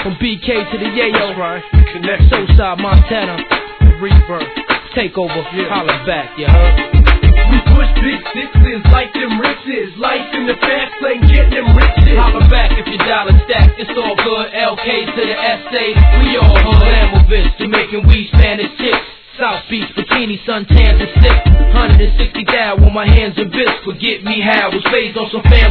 From BK to the Yayo. Right. Connect. Soulside, Montana. Rebirth. Takeover. Yeah. Holla back, you heard? We push big sixes like them riches. Life in the fast lane, getting them riches. Holla back if your dollar stack. It's all good. LK to the SA. We all hood. Lamovich, Jamaican weed, Spanish chicks. South Beach, bikini, suntans and sick. 160 down with my hands in bits. Forget me how. Was raised on some family.